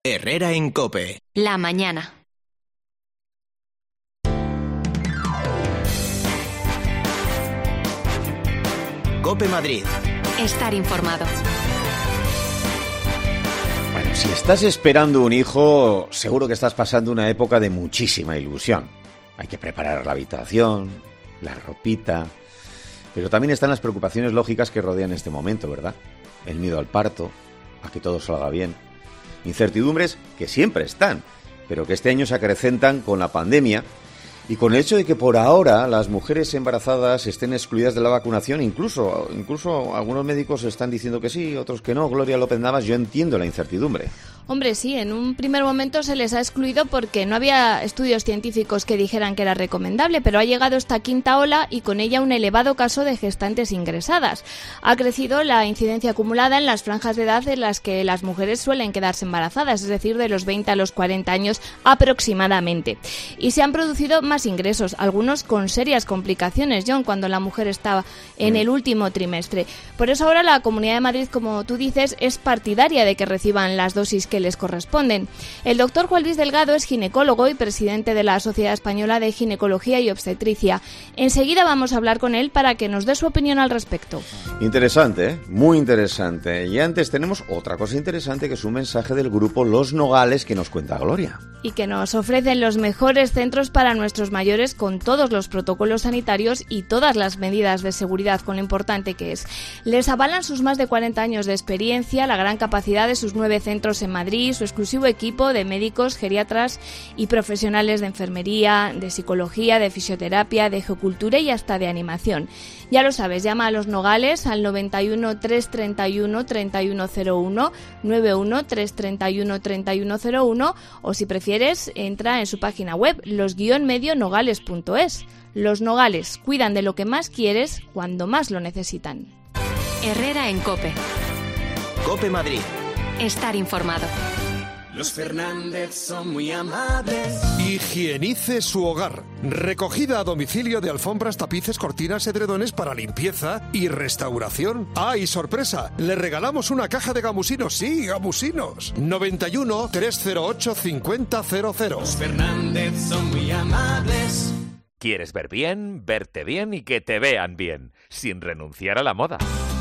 Herrera en COPE. La mañana. COPE Madrid. Estar informado. Bueno, si estás esperando un hijo, seguro que estás pasando una época de muchísima ilusión. Hay que preparar la habitación, la ropita, pero también están las preocupaciones lógicas que rodean este momento, ¿verdad? El miedo al parto, a que todo salga bien. Incertidumbres que siempre están, pero que este año se acrecentan con la pandemia y con el hecho de que por ahora las mujeres embarazadas estén excluidas de la vacunación. Incluso algunos médicos están diciendo que sí, otros que no. Gloria López Navas, yo entiendo la incertidumbre. Hombre, sí, en un primer momento se les ha excluido porque no había estudios científicos que dijeran que era recomendable, pero ha llegado esta quinta ola y con ella un elevado caso de gestantes ingresadas. Ha crecido la incidencia acumulada en las franjas de edad en las que las mujeres suelen quedarse embarazadas, es decir, de los 20 a los 40 años aproximadamente. Y se han producido más ingresos, algunos con serias complicaciones, John, cuando la mujer estaba en el último trimestre. Por eso ahora la Comunidad de Madrid, como tú dices, es partidaria de que reciban las dosis que les corresponden. El doctor Juan Luis Delgado es ginecólogo y presidente de la Sociedad Española de Ginecología y Obstetricia. Enseguida vamos a hablar con él para que nos dé su opinión al respecto. Interesante, ¿eh? Muy interesante. Y antes tenemos otra cosa interesante, que es un mensaje del grupo Los Nogales que nos cuenta Gloria. Y que nos ofrecen los mejores centros para nuestros mayores con todos los protocolos sanitarios y todas las medidas de seguridad, con lo importante que es. Les avalan sus más de 40 años de experiencia, la gran capacidad de sus 9 centros en Madrid, su exclusivo equipo de médicos, geriatras y profesionales de enfermería, de psicología, de fisioterapia, de geocultura y hasta de animación. Ya lo sabes, llama a Los Nogales al 91 331 3101, 91 331 3101 o si prefieres entra en su página web los-medionogales.es. Los Nogales cuidan de lo que más quieres cuando más lo necesitan. Herrera en COPE. COPE Madrid. Estar informado. Los Fernández son muy amables. Higienice su hogar. Recogida a domicilio de alfombras, tapices, cortinas, edredones para limpieza y restauración. ¡Ah, y sorpresa! Le regalamos una caja de gamusinos. Sí, gamusinos. 91 308 5000. Los Fernández son muy amables. ¿Quieres ver bien, verte bien y que te vean bien, sin renunciar a la moda?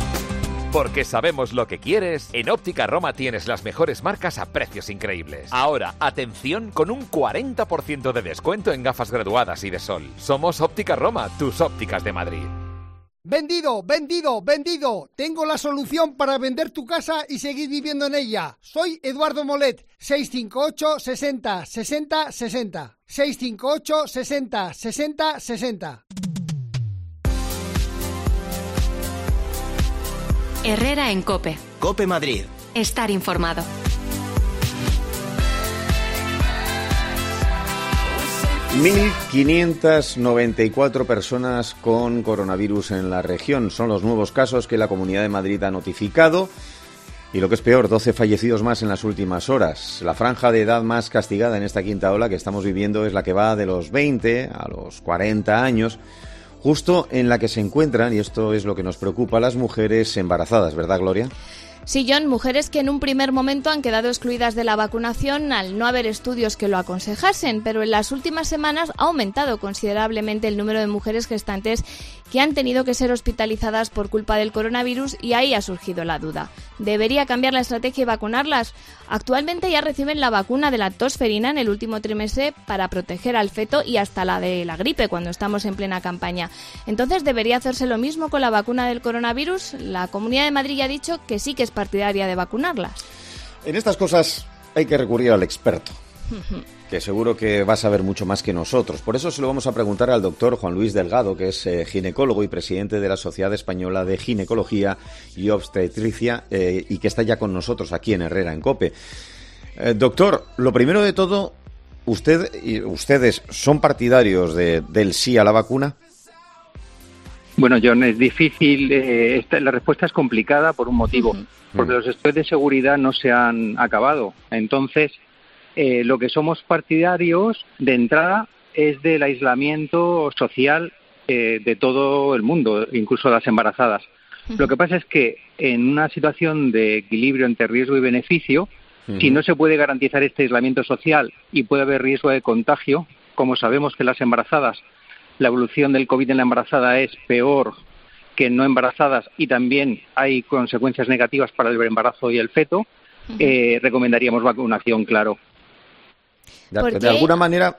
Porque sabemos lo que quieres, en Óptica Roma tienes las mejores marcas a precios increíbles. Ahora, atención, con un 40% de descuento en gafas graduadas y de sol. Somos Óptica Roma, tus ópticas de Madrid. ¡Vendido, vendido, vendido! Tengo la solución para vender tu casa y seguir viviendo en ella. Soy Eduardo Molet, 658 60 60 60. 658 60 60 60. Herrera en COPE. COPE Madrid. Estar informado. $1.594 personas con coronavirus en la región. Son los nuevos casos que la Comunidad de Madrid ha notificado. Y lo que es peor, 12 fallecidos más en las últimas horas. La franja de edad más castigada en esta quinta ola que estamos viviendo es la que va de los 20 a los 40 años. Justo en la que se encuentran, y esto es lo que nos preocupa, las mujeres embarazadas, ¿verdad, Gloria? Sí, John, mujeres que en un primer momento han quedado excluidas de la vacunación al no haber estudios que lo aconsejasen, pero en las últimas semanas ha aumentado considerablemente el número de mujeres gestantes que han tenido que ser hospitalizadas por culpa del coronavirus y ahí ha surgido la duda. ¿Debería cambiar la estrategia y vacunarlas? Actualmente ya reciben la vacuna de la tosferina en el último trimestre para proteger al feto y hasta la de la gripe cuando estamos en plena campaña. Entonces, ¿debería hacerse lo mismo con la vacuna del coronavirus? La Comunidad de Madrid ya ha dicho que sí que es partidaria de vacunarlas. En estas cosas hay que recurrir al experto, que seguro que va a saber mucho más que nosotros. Por eso se lo vamos a preguntar al doctor Juan Luis Delgado, que es ginecólogo y presidente de la Sociedad Española de Ginecología y Obstetricia, y que está ya con nosotros aquí en Herrera en COPE. Doctor, lo primero de todo, ¿ustedes son partidarios del sí a la vacuna? Bueno, John, es difícil, la respuesta es complicada por un motivo, porque los estudios de seguridad no se han acabado. Entonces, lo que somos partidarios de entrada es del aislamiento social de todo el mundo, incluso las embarazadas. Lo que pasa es que en una situación de equilibrio entre riesgo y beneficio, Si no se puede garantizar este aislamiento social y puede haber riesgo de contagio, como sabemos que las embarazadas, la evolución del COVID en la embarazada es peor que en no embarazadas y también hay consecuencias negativas para el embarazo y el feto, recomendaríamos vacunación, claro. De alguna manera,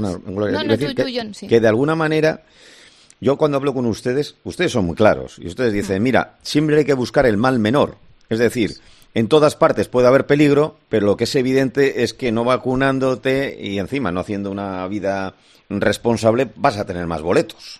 que de alguna manera, yo cuando hablo con ustedes son muy claros y ustedes dicen, mira, siempre hay que buscar el mal menor, es decir, en todas partes puede haber peligro, pero lo que es evidente es que no vacunándote y encima no haciendo una vida responsable vas a tener más boletos.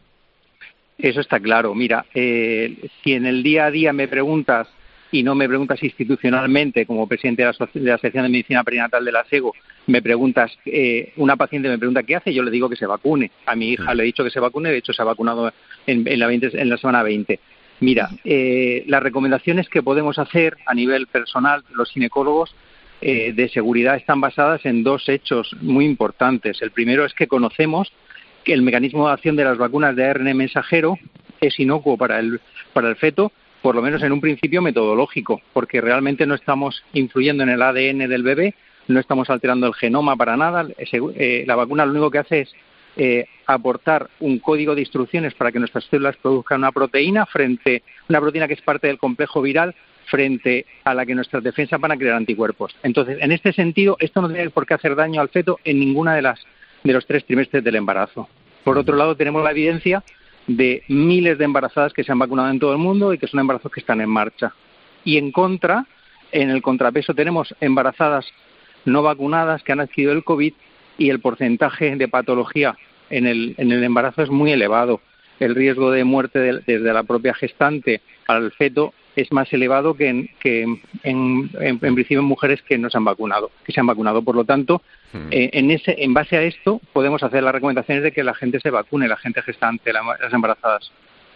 Eso está claro. Mira, si en el día a día me preguntas y no me preguntas institucionalmente, como presidente de la Asociación de Medicina Perinatal de la SEGO, me preguntas, una paciente me pregunta qué hace, yo le digo que se vacune. A mi hija le he dicho que se vacune, de hecho se ha vacunado en la semana 20. Mira, las recomendaciones que podemos hacer a nivel personal, los ginecólogos, de seguridad están basadas en dos hechos muy importantes. El primero es que conocemos que el mecanismo de acción de las vacunas de ARN mensajero es inocuo para el feto, por lo menos en un principio metodológico, porque realmente no estamos influyendo en el ADN del bebé, no estamos alterando el genoma para nada. La vacuna lo único que hace es aportar un código de instrucciones para que nuestras células produzcan una proteína que es parte del complejo viral, frente a la que nuestras defensas van a crear anticuerpos. Entonces, en este sentido, esto no tiene por qué hacer daño al feto en ninguna de los 3 trimestres del embarazo. Por otro lado, tenemos la evidencia de miles de embarazadas que se han vacunado en todo el mundo y que son embarazos que están en marcha. Y en el contrapeso tenemos embarazadas no vacunadas que han adquirido el COVID y el porcentaje de patología en el embarazo es muy elevado. El riesgo de muerte desde la propia gestante al feto es más elevado que en principio en mujeres que se han vacunado. Por lo tanto, en base a esto podemos hacer las recomendaciones de que la gente se vacune, la gente gestante, las embarazadas.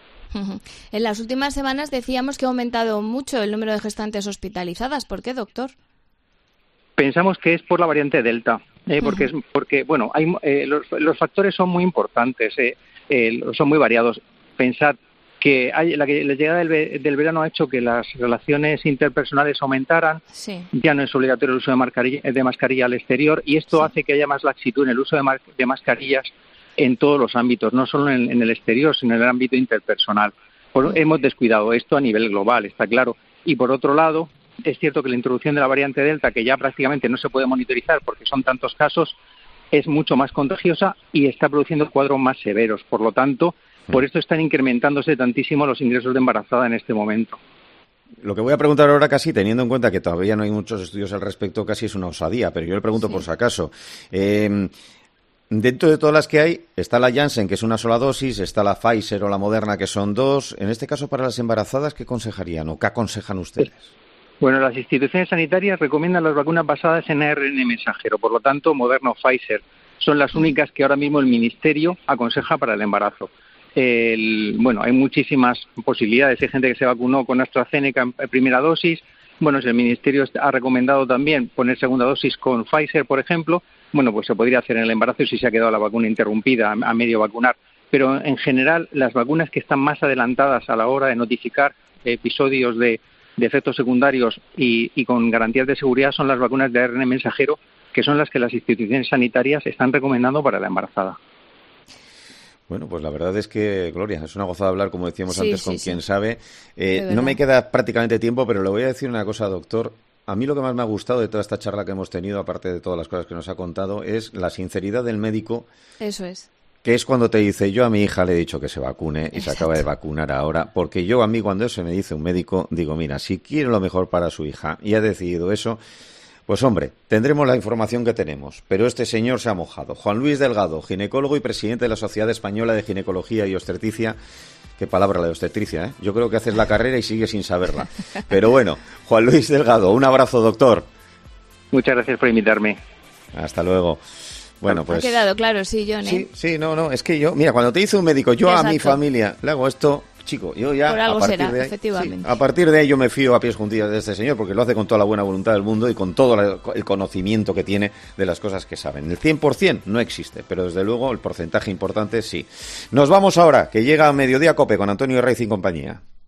En las últimas semanas decíamos que ha aumentado mucho el número de gestantes hospitalizadas. ¿Por qué, doctor? Pensamos que es por la variante Delta, porque los factores son muy importantes, son muy variados. Pensad que la llegada del verano ha hecho que las relaciones interpersonales aumentaran, ya no es obligatorio el uso de mascarilla al exterior y esto hace que haya más laxitud en el uso de mascarillas en todos los ámbitos, no solo en el exterior, sino en el ámbito interpersonal. Hemos descuidado esto a nivel global, está claro. Y por otro lado, es cierto que la introducción de la variante Delta, que ya prácticamente no se puede monitorizar porque son tantos casos, es mucho más contagiosa y está produciendo cuadros más severos. Por lo tanto, por esto están incrementándose tantísimo los ingresos de embarazada en este momento. Lo que voy a preguntar ahora, casi teniendo en cuenta que todavía no hay muchos estudios al respecto, casi es una osadía, pero yo le pregunto por si acaso. Dentro de todas las que hay, está la Janssen, que es una sola dosis, está la Pfizer o la Moderna, que son 2. En este caso, para las embarazadas, ¿qué aconsejarían o qué aconsejan ustedes? Bueno, las instituciones sanitarias recomiendan las vacunas basadas en ARN mensajero, por lo tanto, Moderna o Pfizer son las únicas que ahora mismo el Ministerio aconseja para el embarazo. Hay muchísimas posibilidades. Hay gente que se vacunó con AstraZeneca en primera dosis. Bueno, si el Ministerio ha recomendado también poner segunda dosis con Pfizer, por ejemplo, bueno, pues se podría hacer en el embarazo si se ha quedado la vacuna interrumpida a medio vacunar. Pero en general, las vacunas que están más adelantadas a la hora de notificar episodios de efectos secundarios y con garantías de seguridad son las vacunas de ARN mensajero, que son las que las instituciones sanitarias están recomendando para la embarazada. Bueno, pues la verdad es que, Gloria, es una gozada hablar, como decíamos antes, con quien sabe. No me queda prácticamente tiempo, pero le voy a decir una cosa, doctor. A mí lo que más me ha gustado de toda esta charla que hemos tenido, aparte de todas las cosas que nos ha contado, es la sinceridad del médico. Eso es. Que es cuando te dice, yo a mi hija le he dicho que se vacune y se acaba de vacunar ahora, porque yo a mí cuando eso me dice un médico, digo, mira, si quiere lo mejor para su hija y ha decidido eso, pues hombre, tendremos la información que tenemos, pero este señor se ha mojado. Juan Luis Delgado, ginecólogo y presidente de la Sociedad Española de Ginecología y Obstetricia. Qué palabra la de obstetricia, ¿eh? Yo creo que haces la carrera y sigues sin saberla. Pero bueno, Juan Luis Delgado, un abrazo, doctor. Muchas gracias por invitarme. Hasta luego. Bueno, pues... Ha quedado claro, sí, John, ¿eh? Sí, no, es que yo, mira, cuando te dice un médico, yo a mi familia le hago esto, chico, yo ya... Por algo a partir será, de ahí, efectivamente. Sí, a partir de ahí yo me fío a pies juntillas de este señor, porque lo hace con toda la buena voluntad del mundo y con todo el conocimiento que tiene de las cosas que saben. El 100% no existe, pero desde luego el porcentaje importante sí. Nos vamos ahora, que llega a Mediodía Cope con Antonio Raiz y compañía.